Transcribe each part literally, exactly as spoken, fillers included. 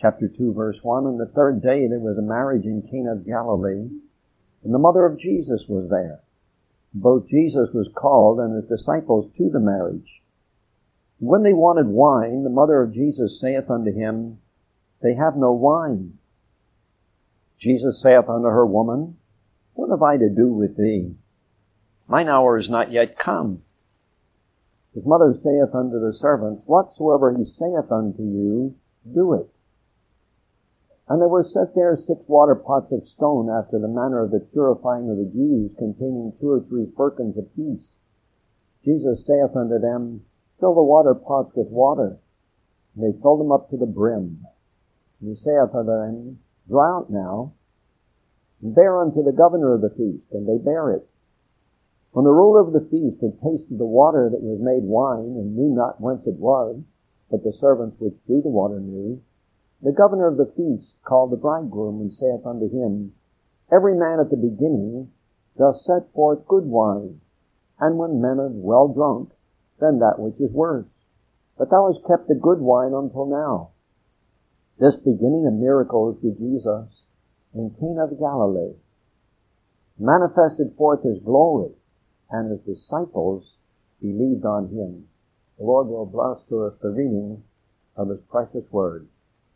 chapter two, verse one, "On the third day there was a marriage in Cana of Galilee, and the mother of Jesus was there. Both Jesus was called and his disciples to the marriage. When they wanted wine, the mother of Jesus saith unto him, They have no wine. Jesus saith unto her, Woman, what have I to do with thee? Mine hour is not yet come. His mother saith unto the servants, Whatsoever he saith unto you, do it. And there were set there six water pots of stone after the manner of the purifying of the Jews, containing two or three firkins apiece. Jesus saith unto them, Fill the water pots with water. And they filled them up to the brim. And he saith unto them, Draw out now, and bear unto the governor of the feast. And they bare it. When the ruler of the feast had tasted the water that was made wine, and knew not whence it was, but the servants which drew the water knew, the governor of the feast called the bridegroom, and saith unto him, Every man at the beginning doth set forth good wine, and when men are well drunk, then that which is worse. But thou hast kept the good wine until now. This beginning of miracles did Jesus in Cana of Galilee, manifested forth his glory, and his disciples believed on him." The Lord will bless to us the reading of his precious word.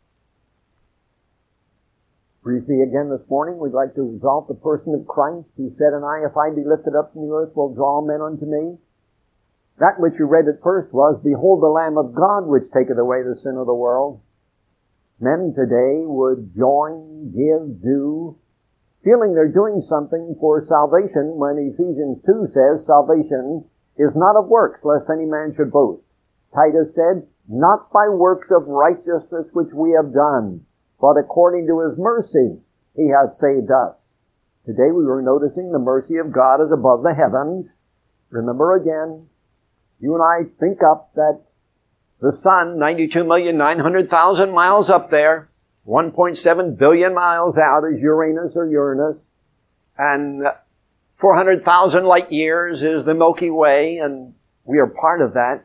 Briefly again this morning, we'd like to exalt the person of Christ, who said, And I, if I be lifted up from the earth, will draw men unto me. That which you read at first was, Behold the Lamb of God, which taketh away the sin of the world. Men today would join, give, do, feeling they're doing something for salvation, when Ephesians two says salvation is not of works, lest any man should boast. Titus said, Not by works of righteousness which we have done, but according to his mercy he hath saved us. Today we were noticing the mercy of God is above the heavens. Remember again, you and I think up that the sun, ninety-two million nine hundred thousand miles up there, one point seven billion miles out is Uranus or Uranus, and four hundred thousand light years is the Milky Way, and we are part of that.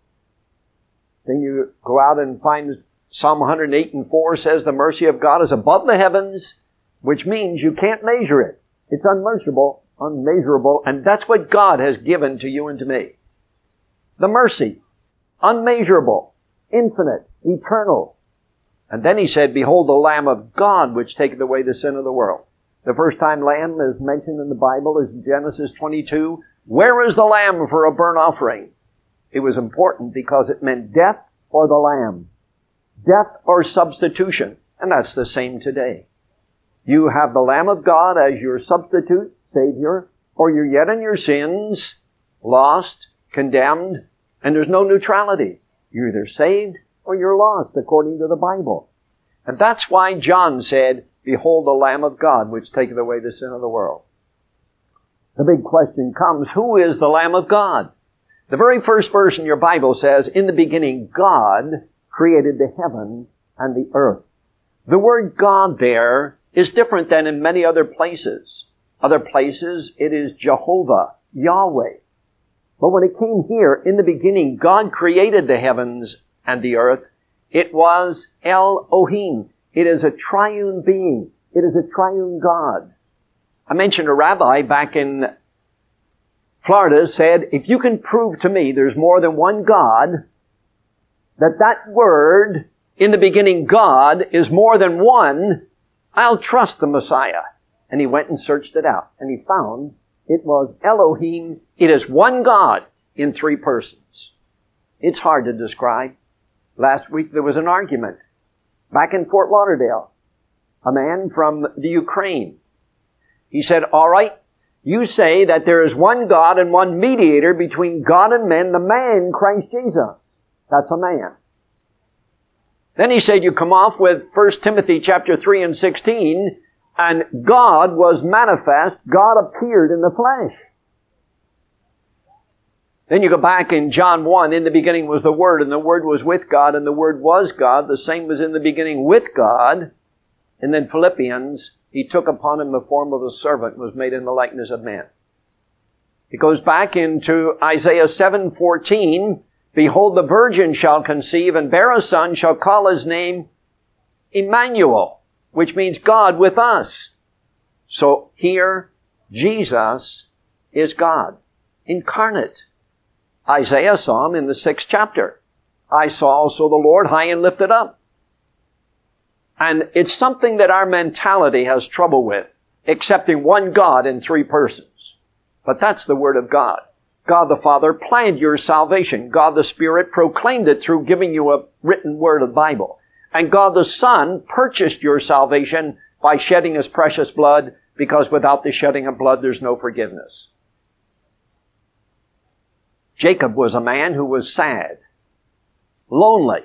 Then you go out and find Psalm one hundred eight and four says the mercy of God is above the heavens, which means you can't measure it. It's unmeasurable, unmeasurable, and that's what God has given to you and to me. The mercy, unmeasurable, infinite, eternal. And then he said, Behold the Lamb of God, which taketh away the sin of the world. The first time lamb is mentioned in the Bible is Genesis twenty-two. Where is the lamb for a burnt offering? It was important because it meant death or the lamb. Death or substitution. And that's the same today. You have the Lamb of God as your substitute, Savior, or you're yet in your sins, lost, condemned, and there's no neutrality. You're either saved or you're lost, according to the Bible. And that's why John said, Behold the Lamb of God, which taketh away the sin of the world. The big question comes, who is the Lamb of God? The very first verse in your Bible says, In the beginning God created the heaven and the earth. The word God there is different than in many other places. Other places it is Jehovah, Yahweh. But when it came here, in the beginning God created the heavens and the earth. It was Elohim. It is a triune being. It is a triune God. I mentioned a rabbi back in Florida said, if you can prove to me there's more than one God, that that word, in the beginning God, is more than one, I'll trust the Messiah. And he went and searched it out. And he found it was Elohim. It is one God in three persons. It's hard to describe. Last week there was an argument back in Fort Lauderdale. A man from the Ukraine. He said, all right, you say that there is one God and one mediator between God and men, the man, Christ Jesus. That's a man. Then he said, you come off with First Timothy chapter three and sixteen, and God was manifest, God appeared in the flesh. Then you go back in John one, in the beginning was the Word, and the Word was with God, and the Word was God. The same was in the beginning with God. And then Philippians, he took upon him the form of a servant, was made in the likeness of man. It goes back into Isaiah seven fourteen, Behold, the virgin shall conceive and bear a son, shall call his name Emmanuel, which means God with us. So here, Jesus is God, incarnate. Isaiah saw him in the sixth chapter. I saw also the Lord high and lifted up. And it's something that our mentality has trouble with, accepting one God in three persons. But that's the Word of God. God the Father planned your salvation. God the Spirit proclaimed it through giving you a written Word of the Bible. And God the Son purchased your salvation by shedding His precious blood, because without the shedding of blood, there's no forgiveness. Jacob was a man who was sad, lonely.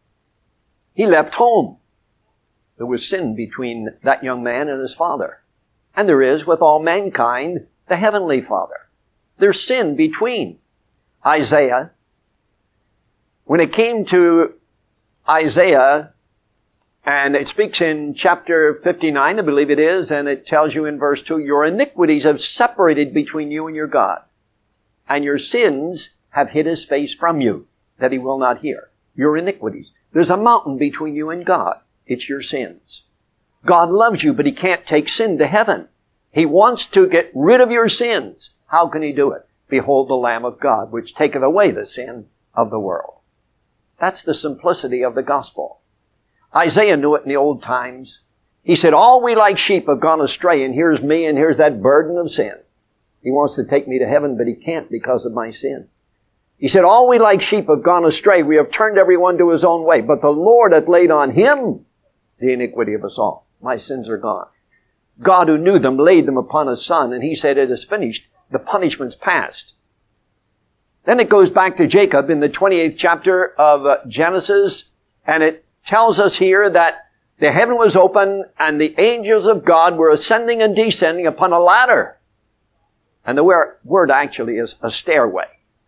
He left home. There was sin between that young man and his father. And there is with all mankind, the Heavenly Father. There's sin between. Isaiah, when it came to Isaiah, and it speaks in chapter fifty-nine, I believe it is, and it tells you in verse two, your iniquities have separated between you and your God, and your sins have hid His face from you, that He will not hear. Your iniquities. There's a mountain between you and God. It's your sins. God loves you, but He can't take sin to heaven. He wants to get rid of your sins. How can He do it? Behold the Lamb of God, which taketh away the sin of the world. That's the simplicity of the gospel. Isaiah knew it in the old times. He said, all we like sheep have gone astray, and here's me, and here's that burden of sin. He wants to take me to heaven, but He can't because of my sin. He said, all we like sheep have gone astray. We have turned everyone to his own way, but the Lord hath laid on Him the iniquity of us all. My sins are gone. God, who knew them, laid them upon His Son, and He said, it is finished. The punishment's past. Then it goes back to Jacob in the twenty-eighth chapter of uh, Genesis, and it tells us here that the heaven was open and the angels of God were ascending and descending upon a ladder. And the word actually is a stairway.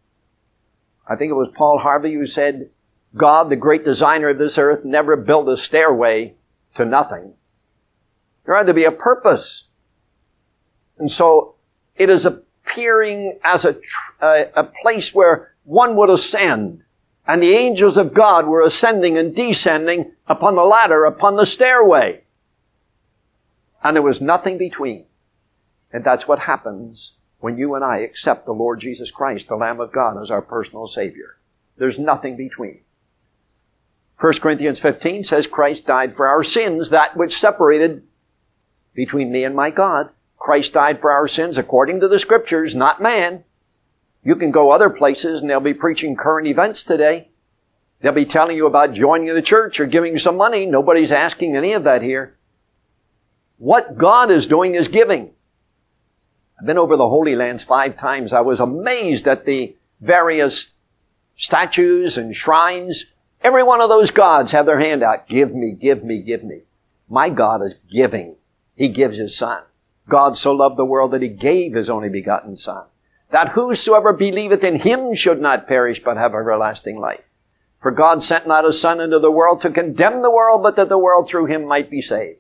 I think it was Paul Harvey who said, God, the great designer of this earth, never built a stairway to nothing. There had to be a purpose. And so it is appearing as a, a, a place where one would ascend. And the angels of God were ascending and descending upon the ladder, upon the stairway. And there was nothing between. And that's what happens when you and I accept the Lord Jesus Christ, the Lamb of God, as our personal Savior. There's nothing between. First Corinthians fifteen says Christ died for our sins, that which separated between me and my God. Christ died for our sins according to the Scriptures, not man. You can go other places and they'll be preaching current events today. They'll be telling you about joining the church or giving you some money. Nobody's asking any of that here. What God is doing is giving. I've been over the Holy Lands five times. I was amazed at the various statues and shrines. Every one of those gods have their hand out. Give me, give me, give me. My God is giving. He gives His Son. God so loved the world that He gave His only begotten Son, that whosoever believeth in Him should not perish, but have everlasting life. For God sent not His Son into the world to condemn the world, but that the world through Him might be saved.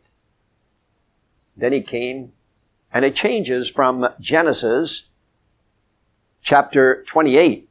Then He came, and it changes from Genesis chapter twenty-eight.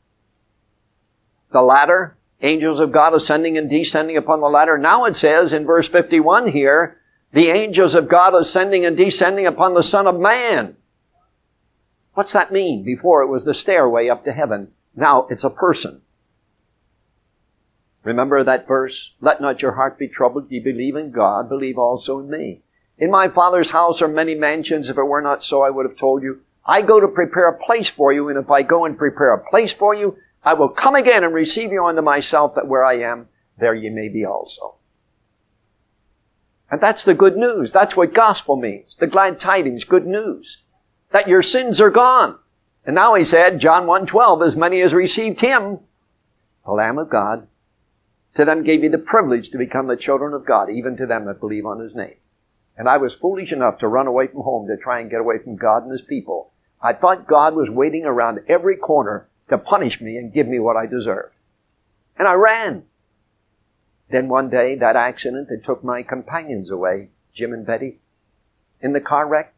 The ladder, angels of God ascending and descending upon the ladder. Now it says in verse fifty-one here, the angels of God ascending and descending upon the Son of Man. What's that mean? Before it was the stairway up to heaven. Now it's a person. Remember that verse? Let not your heart be troubled. Ye believe in God, believe also in me. In my Father's house are many mansions. If it were not so, I would have told you. I go to prepare a place for you, and if I go and prepare a place for you, I will come again and receive you unto myself, that where I am, there ye may be also. And that's the good news. That's what gospel means. The glad tidings, good news. That your sins are gone. And now He said, John one twelve, as many as received Him, the Lamb of God, to them gave He the privilege to become the children of God, even to them that believe on His name. And I was foolish enough to run away from home to try and get away from God and His people. I thought God was waiting around every corner to punish me and give me what I deserved. And I ran. Then one day, that accident that took my companions away, Jim and Betty, in the car wreck,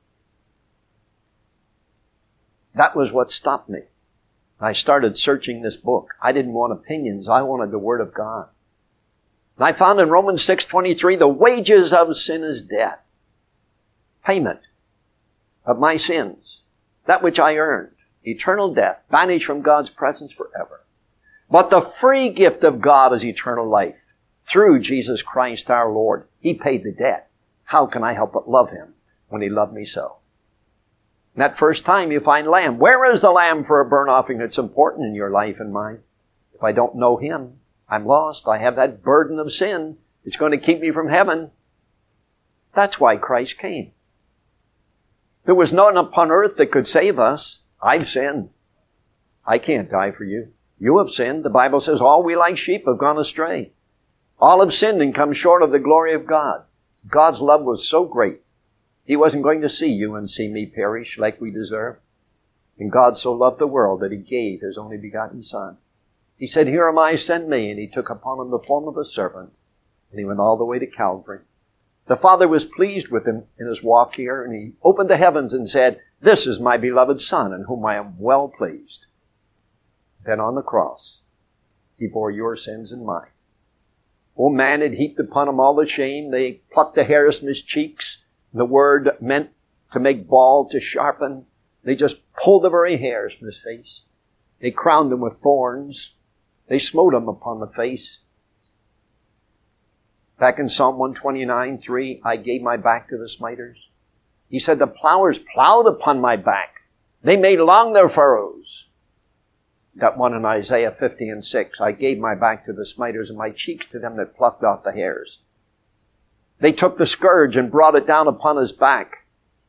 that was what stopped me. I started searching this book. I didn't want opinions. I wanted the Word of God. And I found in Romans six twenty-three, the wages of sin is death. Payment of my sins, that which I earned, eternal death, banished from God's presence forever. But the free gift of God is eternal life through Jesus Christ our Lord. He paid the debt. How can I help but love Him when He loved me so? And that first time you find lamb. Where is the lamb for a burnt offering that's important in your life and mine? If I don't know Him, I'm lost. I have that burden of sin. It's going to keep me from heaven. That's why Christ came. There was none upon earth that could save us. I've sinned. I can't die for you. You have sinned. The Bible says all we like sheep have gone astray. All have sinned and come short of the glory of God. God's love was so great. He wasn't going to see you and see me perish like we deserve. And God so loved the world that He gave His only begotten Son. He said, here am I, send me. And He took upon Him the form of a servant. And He went all the way to Calvary. The Father was pleased with Him in His walk here. And He opened the heavens and said, this is my beloved Son in whom I am well pleased. Then on the cross, He bore your sins and mine. Oh, man had heaped upon Him all the shame. They plucked the hairs from His cheeks. The word meant to make bald, to sharpen. They just pulled the very hairs from His face. They crowned Him with thorns. They smote Him upon the face. Back in Psalm one twenty-nine, three, I gave my back to the smiters. He said, the plowers plowed upon my back. They made long their furrows. That one in Isaiah fifty and six, I gave my back to the smiters and my cheeks to them that plucked out the hairs. They took the scourge and brought it down upon His back.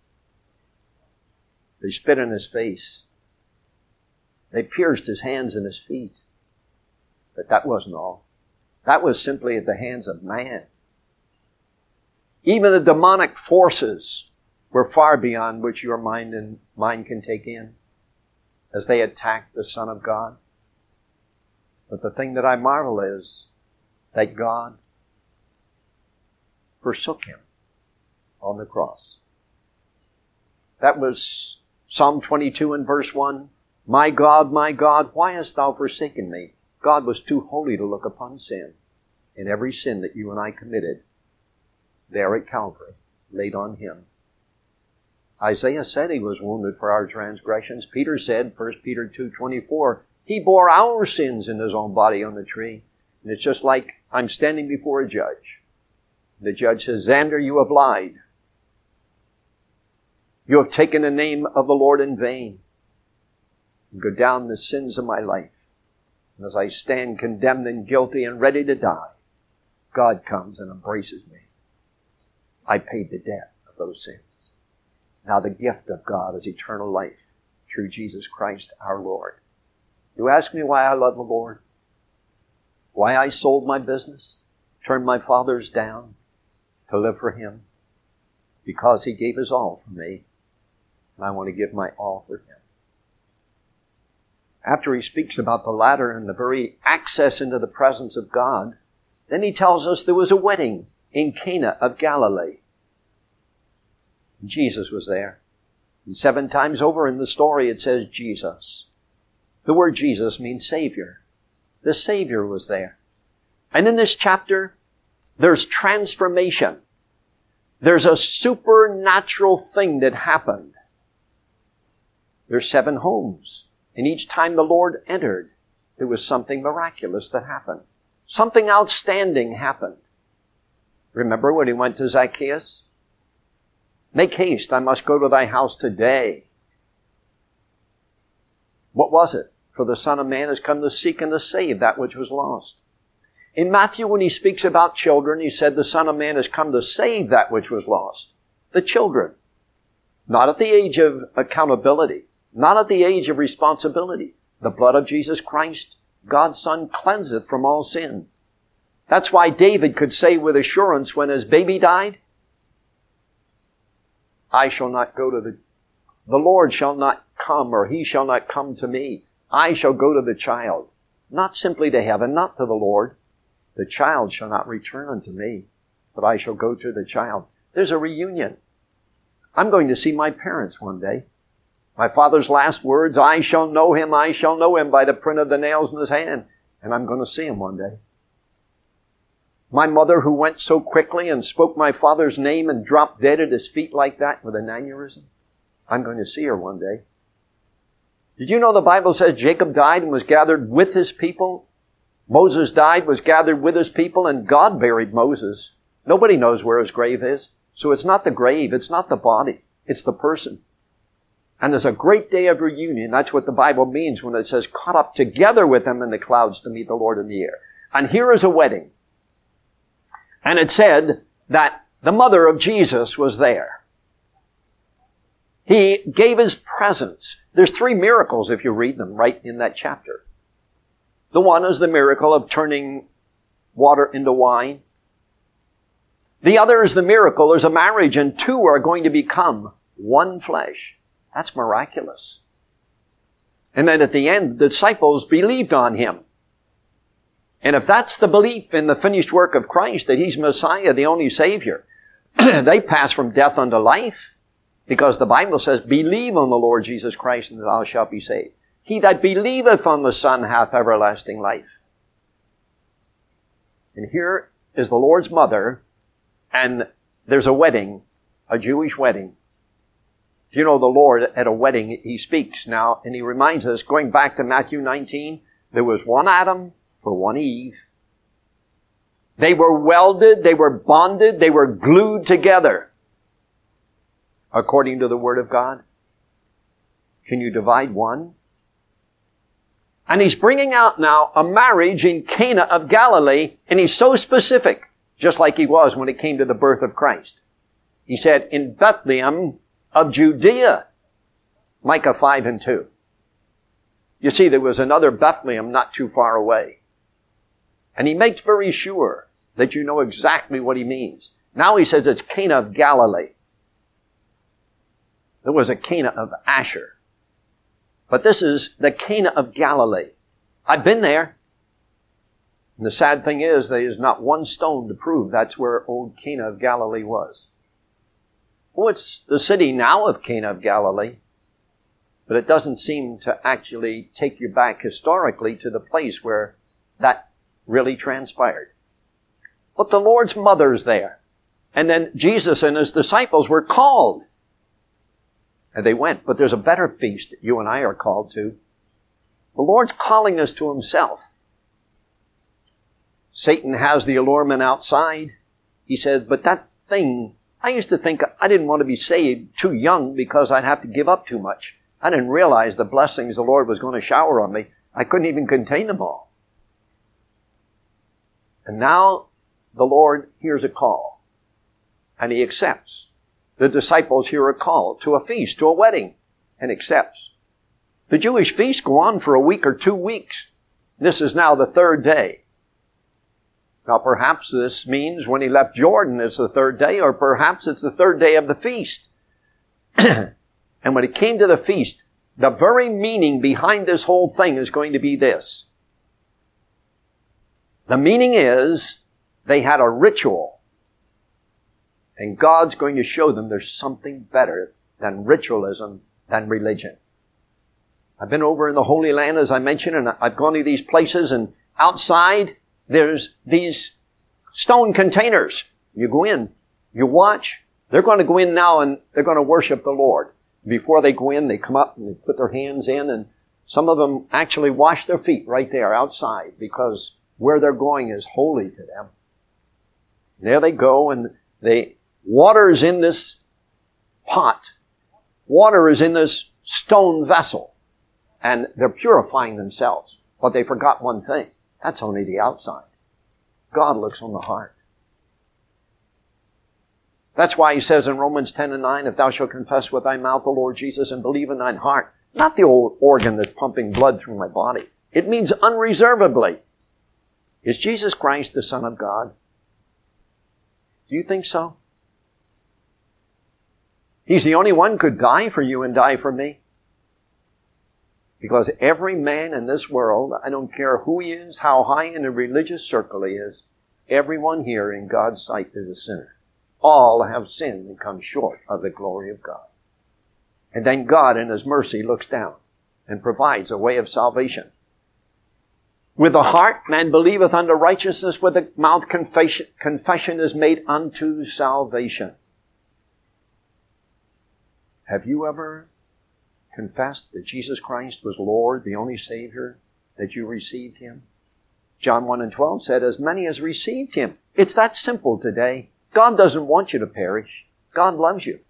They spit in His face. They pierced His hands and His feet. But that wasn't all. That was simply at the hands of man. Even the demonic forces were far beyond which your mind and mine can take in as they attacked the Son of God. But the thing that I marvel is that God forsook Him on the cross. That was Psalm twenty-two and verse one. My God, my God, why hast Thou forsaken me? God was too holy to look upon sin. And every sin that you and I committed there at Calvary laid on Him. Isaiah said He was wounded for our transgressions. Peter said, First Peter two twenty-four, He bore our sins in His own body on the tree. And it's just like I'm standing before a judge. The judge says, Xander, you have lied. You have taken the name of the Lord in vain. And go down the sins of my life. And as I stand condemned and guilty and ready to die, God comes and embraces me. I paid the debt of those sins. Now the gift of God is eternal life through Jesus Christ our Lord. You ask me why I love the Lord? Why I sold my business, turned my fathers down to live for Him? Because He gave His all for me, and I want to give my all for Him. After He speaks about the ladder and the very access into the presence of God, then He tells us there was a wedding in Cana of Galilee. Jesus was there. And seven times over in the story it says Jesus. The word Jesus means Savior. The Savior was there. And in this chapter, there's transformation. There's a supernatural thing that happened. There's seven homes. And each time the Lord entered, there was something miraculous that happened. Something outstanding happened. Remember when He went to Zacchaeus? Make haste, I must go to thy house today. What was it? For the Son of Man has come to seek and to save that which was lost. In Matthew, when He speaks about children, He said the Son of Man has come to save that which was lost. The children. Not at the age of accountability. Not at the age of responsibility. The blood of Jesus Christ, God's Son, cleanseth from all sin. That's why David could say with assurance when his baby died, I shall not go to the, the Lord shall not come, or He shall not come to me. I shall go to the child. Not simply to heaven, not to the Lord. The child shall not return unto me, but I shall go to the child. There's a reunion. I'm going to see my parents one day. My father's last words, I shall know him, I shall know him by the print of the nails in his hand. And I'm going to see him one day. My mother who went so quickly and spoke my father's name and dropped dead at his feet like that with an aneurysm. I'm going to see her one day. Did you know the Bible says Jacob died and was gathered with his people? Moses died, was gathered with his people, and God buried Moses. Nobody knows where his grave is. So it's not the grave, it's not the body, it's the person. And there's a great day of reunion. That's what the Bible means when it says caught up together with him in the clouds to meet the Lord in the air. And here is a wedding. And it said that the mother of Jesus was there. He gave his presence. There's three miracles if you read them right in that chapter. The one is the miracle of turning water into wine. The other is the miracle. There's a marriage and two are going to become one flesh. That's miraculous. And then at the end, the disciples believed on him. And if that's the belief in the finished work of Christ, that he's Messiah, the only Savior, they pass from death unto life. Because the Bible says, believe on the Lord Jesus Christ and thou shalt be saved. He that believeth on the Son hath everlasting life. And here is the Lord's mother, and there's a wedding, a Jewish wedding. You know, the Lord at a wedding, he speaks now, and he reminds us, going back to Matthew nineteen, there was one Adam for one Eve. They were welded, they were bonded, they were glued together, according to the Word of God. Can you divide one? And he's bringing out now a marriage in Cana of Galilee, and he's so specific, just like he was when it came to the birth of Christ. He said, in Bethlehem of Judea, Micah five and two. You see, there was another Bethlehem not too far away. And he makes very sure that you know exactly what he means. Now he says it's Cana of Galilee. There was a Cana of Asher. But this is the Cana of Galilee. I've been there. And the sad thing is, there is not one stone to prove that's where old Cana of Galilee was. Well, it's the city now of Cana of Galilee. But it doesn't seem to actually take you back historically to the place where that really transpired. But the Lord's mother's there. And then Jesus and his disciples were called. And they went, but there's a better feast that you and I are called to. The Lord's calling us to himself. Satan has the allurement outside. He says, but that thing, I used to think I didn't want to be saved too young because I'd have to give up too much. I didn't realize the blessings the Lord was going to shower on me. I couldn't even contain them all. And now the Lord hears a call, and he accepts. The disciples hear a call to a feast, to a wedding, and accepts. The Jewish feasts go on for a week or two weeks. This is now the third day. Now perhaps this means when he left Jordan it's the third day, or perhaps it's the third day of the feast. And when it came to the feast, the very meaning behind this whole thing is going to be this. The meaning is they had a ritual. And God's going to show them there's something better than ritualism, than religion. I've been over in the Holy Land, as I mentioned, and I've gone to these places, and outside there's these stone containers. You go in, you watch. They're going to go in now and they're going to worship the Lord. Before they go in, they come up and they put their hands in, and some of them actually wash their feet right there outside because where they're going is holy to them. There they go, and they water is in this pot. Water is in this stone vessel. And they're purifying themselves. But they forgot one thing. That's only the outside. God looks on the heart. That's why he says in Romans ten and nine, if thou shalt confess with thy mouth the Lord Jesus and believe in thine heart, not the old organ that's pumping blood through my body. It means unreservedly. Is Jesus Christ the Son of God? Do you think so? He's the only one who could die for you and die for me. Because every man in this world, I don't care who he is, how high in a religious circle he is, everyone here in God's sight is a sinner. All have sinned and come short of the glory of God. And then God in his mercy looks down and provides a way of salvation. With the heart man believeth unto righteousness, with the mouth confession, confession is made unto salvation. Have you ever confessed that Jesus Christ was Lord, the only Savior, that you received Him? John one and twelve said, as many as received Him. It's that simple today. God doesn't want you to perish. God loves you.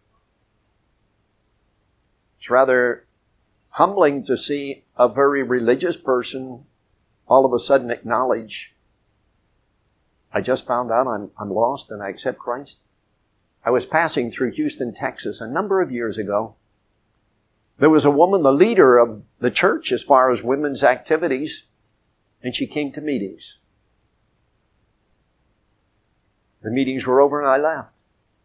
It's rather humbling to see a very religious person all of a sudden acknowledge, I just found out I'm, I'm lost and I accept Christ. I was passing through Houston, Texas a number of years ago. There was a woman, the leader of the church as far as women's activities, and she came to meetings. The meetings were over and I left.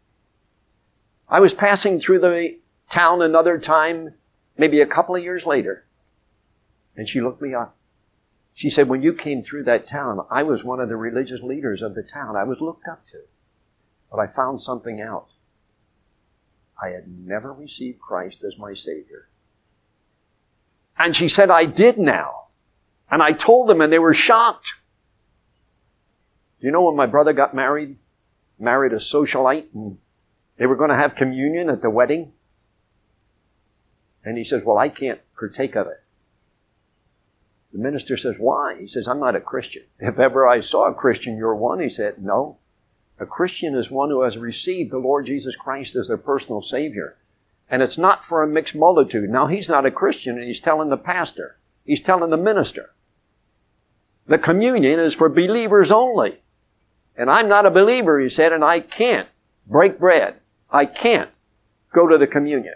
I was passing through the town another time, maybe a couple of years later, and she looked me up. She said, when you came through that town, I was one of the religious leaders of the town. I was looked up to. But I found something out. I had never received Christ as my Savior. And she said, I did now. And I told them, and they were shocked. You know, when my brother got married, married a socialite, and they were going to have communion at the wedding, and he says, well, I can't partake of it. The minister says, why? He says, I'm not a Christian. If ever I saw a Christian, you're one. He said, no. A Christian is one who has received the Lord Jesus Christ as their personal Savior. And it's not for a mixed multitude. Now, he's not a Christian, and he's telling the pastor. He's telling the minister. The communion is for believers only. And I'm not a believer, he said, and I can't break bread. I can't go to the communion.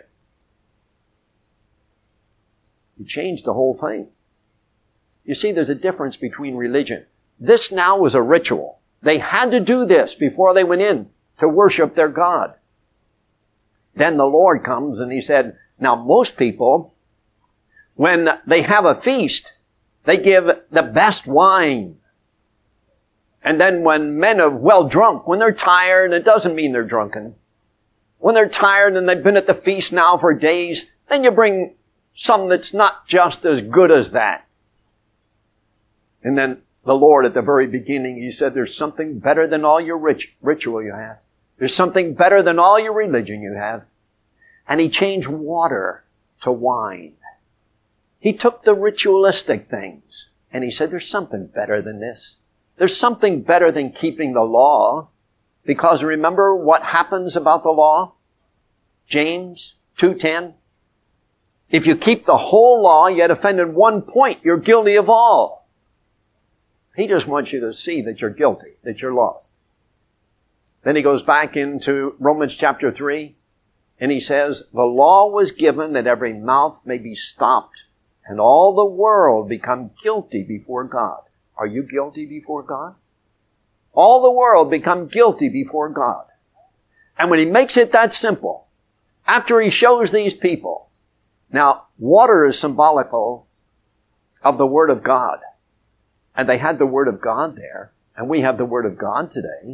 He changed the whole thing. You see, there's a difference between religion. This now was a ritual. They had to do this before they went in to worship their God. Then the Lord comes and He said, now most people, when they have a feast, they give the best wine. And then when men are well drunk, when they're tired, it doesn't mean they're drunken. When they're tired and they've been at the feast now for days, then you bring some that's not just as good as that. And then the Lord at the very beginning, He said, there's something better than all your rich, ritual you have. There's something better than all your religion you have. And He changed water to wine. He took the ritualistic things and He said, there's something better than this. There's something better than keeping the law. Because remember what happens about the law? James two ten. If you keep the whole law, yet offended one point, you're guilty of all. He just wants you to see that you're guilty, that you're lost. Then he goes back into Romans chapter three, and he says, the law was given that every mouth may be stopped, and all the world become guilty before God. Are you guilty before God? All the world become guilty before God. And when He makes it that simple, after He shows these people, now water is symbolical of the Word of God. And they had the Word of God there, and we have the Word of God today.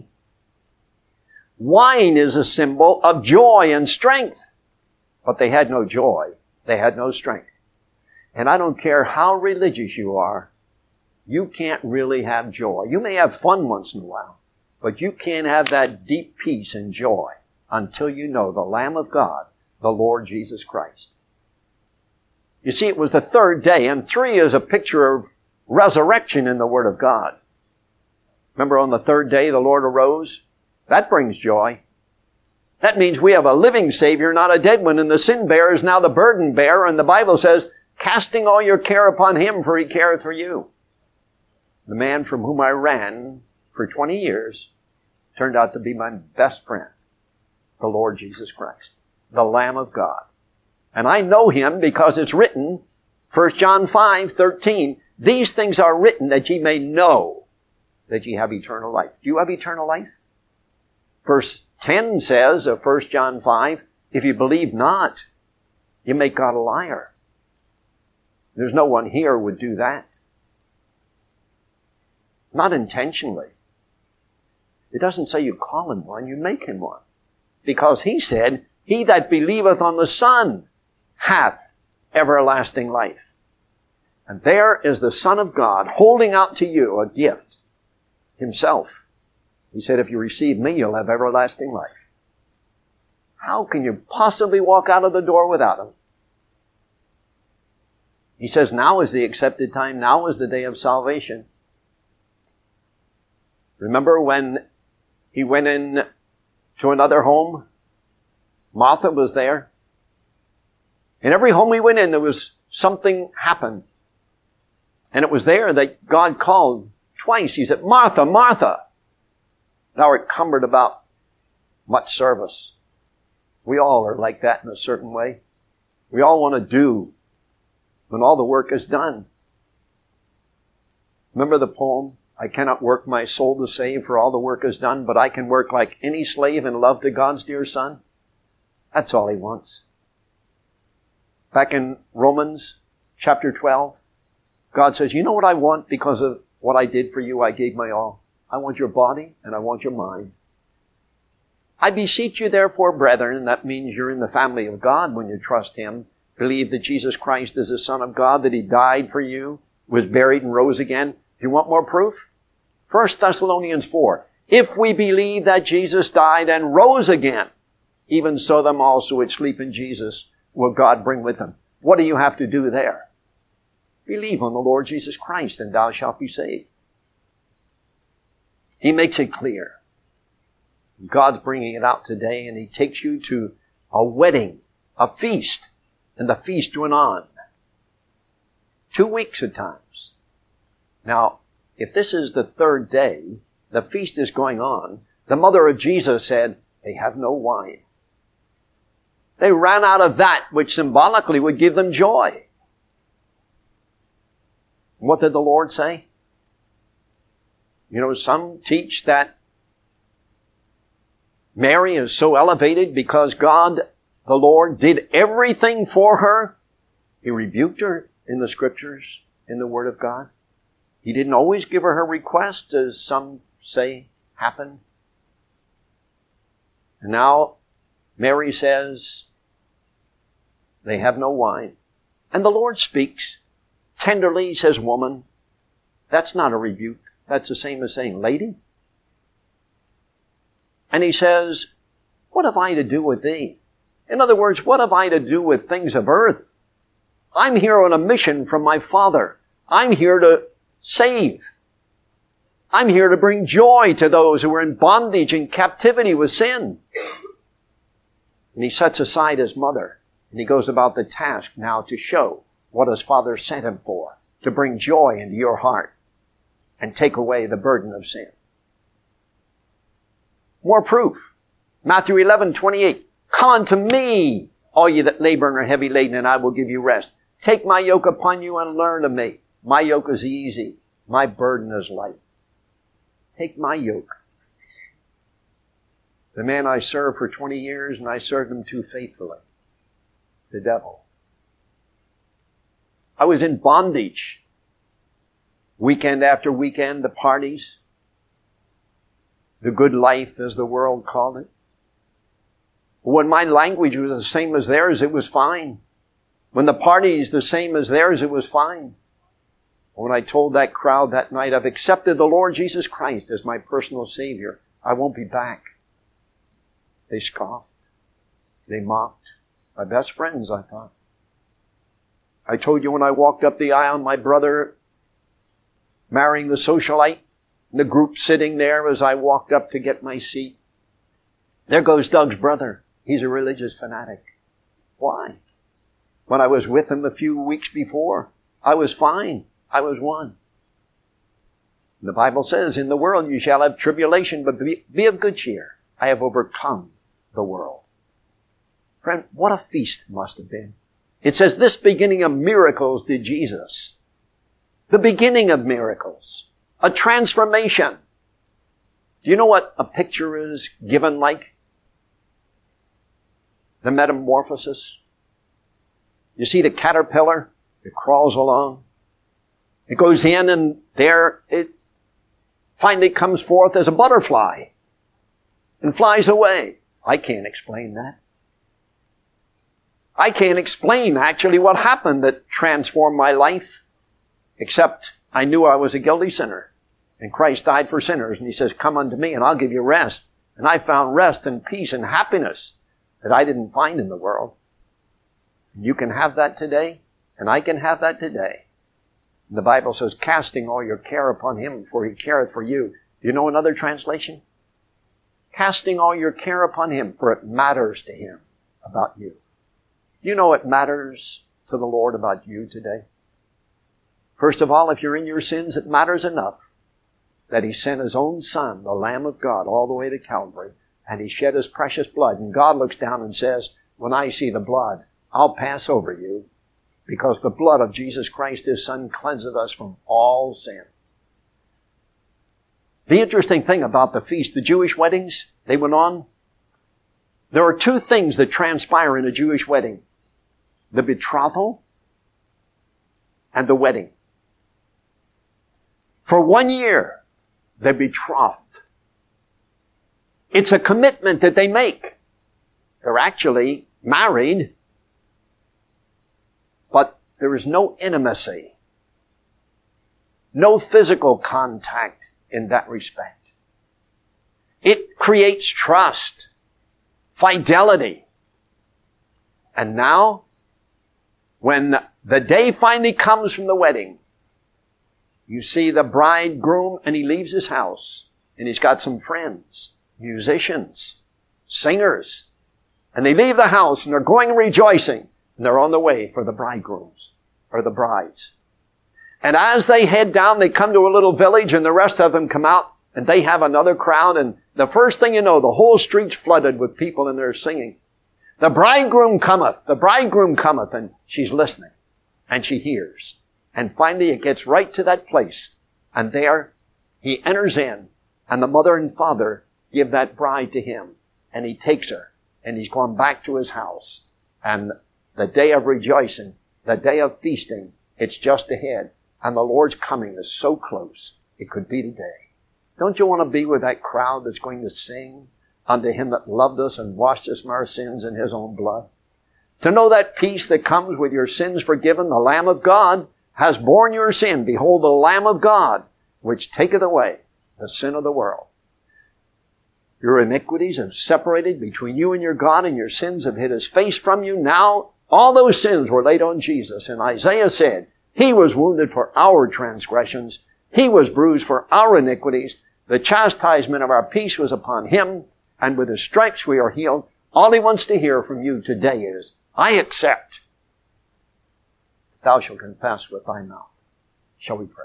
Wine is a symbol of joy and strength. But they had no joy. They had no strength. And I don't care how religious you are, you can't really have joy. You may have fun once in a while, but you can't have that deep peace and joy until you know the Lamb of God, the Lord Jesus Christ. You see, it was the third day, and three is a picture of resurrection in the Word of God. Remember on the third day the Lord arose? That brings joy. That means we have a living Savior, not a dead one, and the sin bearer is now the burden bearer, and the Bible says, casting all your care upon Him, for He careth for you. The man from whom I ran for twenty years turned out to be my best friend, the Lord Jesus Christ, the Lamb of God. And I know Him because it's written, First John five thirteen, these things are written that ye may know that ye have eternal life. Do you have eternal life? Verse ten says of First John five, if you believe not, you make God a liar. There's no one here would do that. Not intentionally. It doesn't say you call Him one, you make Him one. Because He said, he that believeth on the Son hath everlasting life. And there is the Son of God holding out to you a gift, Himself. He said, if you receive me, you'll have everlasting life. How can you possibly walk out of the door without Him? He says, now is the accepted time. Now is the day of salvation. Remember when He went in to another home? Martha was there. In every home He went in, there was something happened. And it was there that God called twice. He said, Martha, Martha, thou art cumbered about much service. We all are like that in a certain way. We all want to do when all the work is done. Remember the poem, I cannot work my soul to save, for all the work is done, but I can work like any slave in love to God's dear Son? That's all He wants. Back in Romans chapter twelve, God says, you know what I want because of what I did for you? I gave my all. I want your body and I want your mind. I beseech you therefore, brethren, that means you're in the family of God when you trust Him, believe that Jesus Christ is the Son of God, that He died for you, was buried and rose again. Do you want more proof? First Thessalonians four. If we believe that Jesus died and rose again, even so them also which sleep in Jesus will God bring with Him. What do you have to do there? Believe on the Lord Jesus Christ and thou shalt be saved. He makes it clear. God's bringing it out today, and He takes you to a wedding, a feast, and the feast went on. Two weeks at times. Now, if this is the third day, the feast is going on, the mother of Jesus said, they have no wine. They ran out of that which symbolically would give them joy. What did the Lord say? You know, some teach that Mary is so elevated because God, the Lord, did everything for her. He rebuked her in the Scriptures, in the Word of God. He didn't always give her her request, as some say happened. And now Mary says, they have no wine. And the Lord speaks tenderly. He says, woman, that's not a rebuke. That's the same as saying, lady. And He says, what have I to do with thee? In other words, what have I to do with things of earth? I'm here on a mission from my Father. I'm here to save. I'm here to bring joy to those who are in bondage and captivity with sin. And He sets aside His mother, and He goes about the task now to show what His Father sent Him for, to bring joy into your heart and take away the burden of sin. More proof. Matthew eleven twenty-eight. Come unto me, all ye that labor and are heavy laden, and I will give you rest. Take my yoke upon you and learn of me. My yoke is easy. My burden is light. Take my yoke. The man I served for twenty years, and I served him too faithfully. The devil. I was in bondage. Weekend after weekend, the parties. The good life, as the world called it. When my language was the same as theirs, it was fine. When the parties the same as theirs, it was fine. When I told that crowd that night, I've accepted the Lord Jesus Christ as my personal Savior, I won't be back. They scoffed. They mocked. My best friends, I thought. I told you when I walked up the aisle, my brother marrying the socialite, the group sitting there as I walked up to get my seat. There goes Doug's brother. He's a religious fanatic. Why? When I was with him a few weeks before, I was fine. I was one. The Bible says, in the world you shall have tribulation, but be, be of good cheer. I have overcome the world. Friend, what a feast it must have been. It says, this beginning of miracles did Jesus. The beginning of miracles. A transformation. Do you know what a picture is given like? The metamorphosis. You see the caterpillar? It crawls along. It goes in and there it finally comes forth as a butterfly and flies away. I can't explain that. I can't explain actually what happened that transformed my life. except I knew I was a guilty sinner. And Christ died for sinners. And he says, come unto me and I'll give you rest. And I found rest and peace and happiness that I didn't find in the world. And you can have that today, and I can have that today. And the Bible says, casting all your care upon him, for he careth for you. Do you know another translation? Casting all your care upon him, for it matters to him about you. Do you know it matters to the Lord about you today? First of all, if you're in your sins, it matters enough that he sent his own Son, the Lamb of God, all the way to Calvary, and he shed his precious blood. And God looks down and says, when I see the blood, I'll pass over you, because the blood of Jesus Christ, his Son, cleanseth us from all sin. The interesting thing about the feast, the Jewish weddings, they went on. There are two things that transpire in a Jewish wedding: the betrothal and the wedding. For one year, they're betrothed. It's a commitment that they make. They're actually married, but there is no intimacy, no physical contact in that respect. It creates trust, fidelity. And now, when the day finally comes from the wedding, you see the bridegroom, and he leaves his house, and he's got some friends, musicians, singers, and they leave the house, and they're going rejoicing, and they're on the way for the bridegrooms, or the brides. And as they head down, they come to a little village, and the rest of them come out, and they have another crowd, and the first thing you know, the whole street's flooded with people, and they're singing, the bridegroom cometh, the bridegroom cometh, and she's listening, and she hears. And finally it gets right to that place. And there he enters in, and the mother and father give that bride to him. And he takes her, and he's gone back to his house. And the day of rejoicing, the day of feasting, it's just ahead. And the Lord's coming is so close, it could be today. Don't you want to be with that crowd that's going to sing unto him that loved us and washed us from our sins in his own blood? To know that peace that comes with your sins forgiven, the Lamb of God has borne your sin. Behold, the Lamb of God, which taketh away the sin of the world. Your iniquities have separated between you and your God, and your sins have hid his face from you. Now, all those sins were laid on Jesus. And Isaiah said, he was wounded for our transgressions. He was bruised for our iniquities. The chastisement of our peace was upon him, and with his stripes we are healed. All he wants to hear from you today is, I accept. Thou shalt confess with thy mouth. Shall we pray?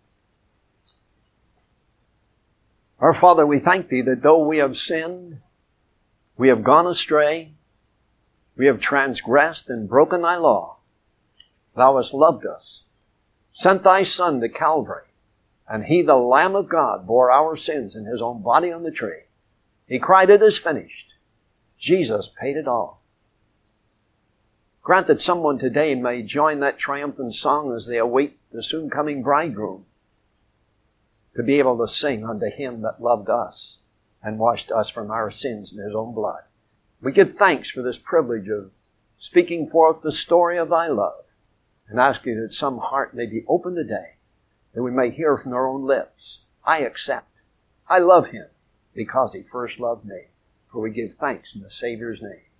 Our Father, we thank thee that though we have sinned, we have gone astray, we have transgressed and broken thy law, thou hast loved us, sent thy Son to Calvary, and he, the Lamb of God, bore our sins in his own body on the tree. He cried, it is finished. Jesus paid it all. Grant that someone today may join that triumphant song as they await the soon coming bridegroom, to be able to sing unto him that loved us and washed us from our sins in his own blood. We give thanks for this privilege of speaking forth the story of thy love, and ask you that some heart may be open today, that we may hear from their own lips, I accept. I love him because he first loved me. For we give thanks in the Savior's name.